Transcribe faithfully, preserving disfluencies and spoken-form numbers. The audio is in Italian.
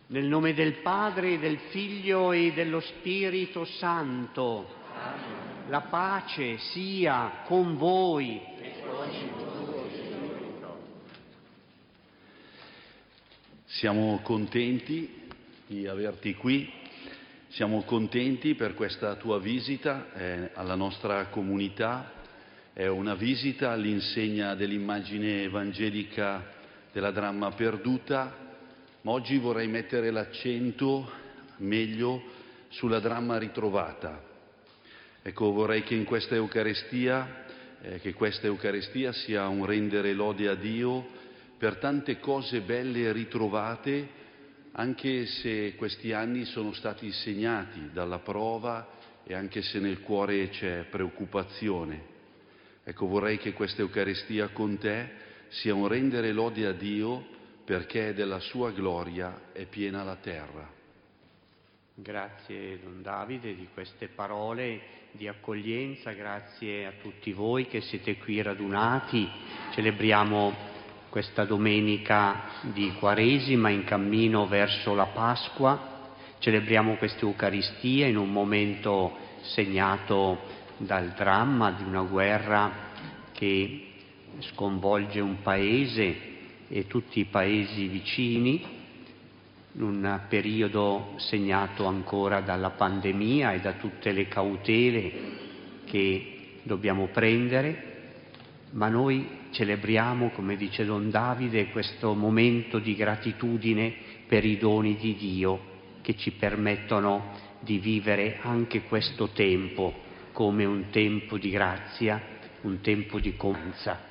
Nel nome del Padre, del Figlio e dello Spirito Santo. Amen. La pace sia con voi. E con il tuo spirito. Siamo contenti di averti qui, siamo contenti per questa tua visita eh, alla nostra comunità. È una visita all'insegna dell'immagine evangelica della dramma perduta. Ma oggi vorrei mettere l'accento meglio sulla dramma ritrovata. Ecco, vorrei che in questa Eucaristia, eh, che questa Eucaristia sia un rendere lode a Dio per tante cose belle ritrovate, anche se questi anni sono stati segnati dalla prova e anche se nel cuore c'è preoccupazione. Ecco, vorrei che questa Eucaristia con te sia un rendere lode a Dio perché della sua gloria è piena la terra. Grazie Don Davide di queste parole di accoglienza, grazie a tutti voi che siete qui radunati. Celebriamo questa domenica di Quaresima in cammino verso la Pasqua, celebriamo questa Eucaristia in un momento segnato dal dramma di una guerra che sconvolge un paese e tutti i paesi vicini, in un periodo segnato ancora dalla pandemia e da tutte le cautele che dobbiamo prendere, ma noi celebriamo, come dice Don Davide, questo momento di gratitudine per i doni di Dio che ci permettono di vivere anche questo tempo come un tempo di grazia, un tempo di conza.